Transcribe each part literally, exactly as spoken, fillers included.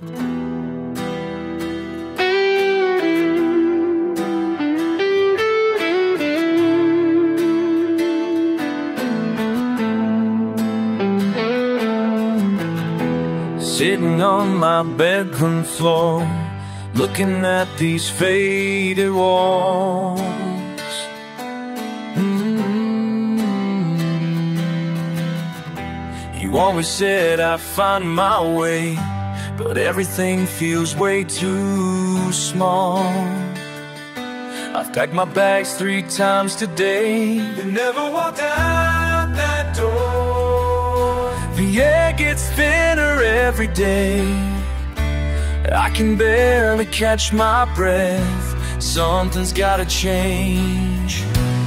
Sitting on my bedroom floor, looking at these faded walls. mm-hmm. You always said I'd find my way, but everything feels way too small. I've packed my bags three times today, but never walked out that door. The air gets thinner every day, I can barely catch my breath. Something's gotta change.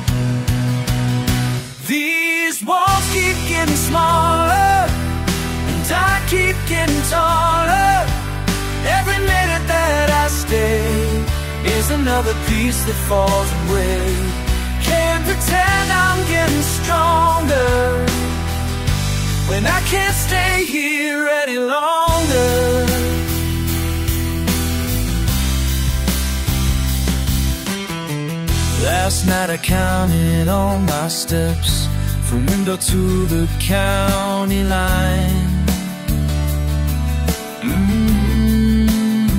These walls keep getting smaller, and I keep getting taller. Every minute that I stay is another piece that falls away. Can't pretend I'm getting stronger when I can't stay here any longer. Last night I counted all my steps, from window to the county line. mm-hmm.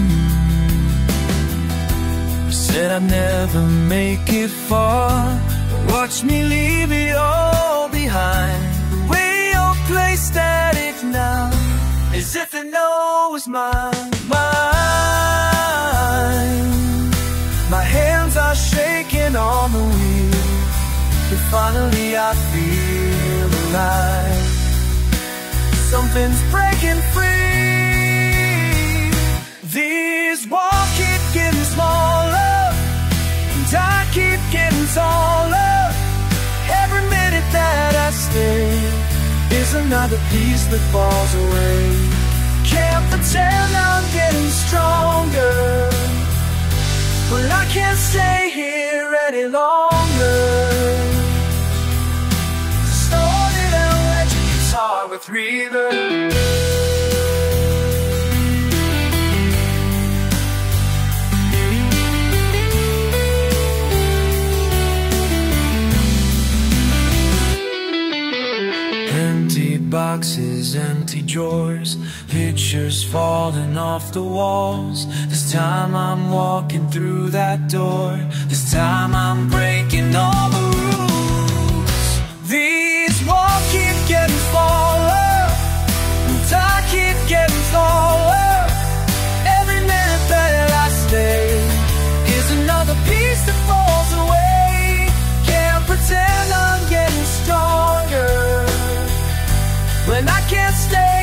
Said I'd never make it far, watch me leave it all behind. Placed at it now, as if it knows mine, mine. My hands are shaking on the wheel, but finally I feel alive. Something's breaking free. These walls keep getting smaller, and I keep getting taller. Every minute that I stay is another piece that falls away. Can't pretend I'm getting stronger, but I can't stay here any longer. Started an electric guitar with reverb. Empty boxes, empty drawers, pictures falling off the walls. This time I'm walking through that door, this time I'm breaking all the rules. These walls keep getting smaller, and I keep getting taller. Every minute that I stay is another piece that falls away. Can't pretend I'm getting stronger when I can't stay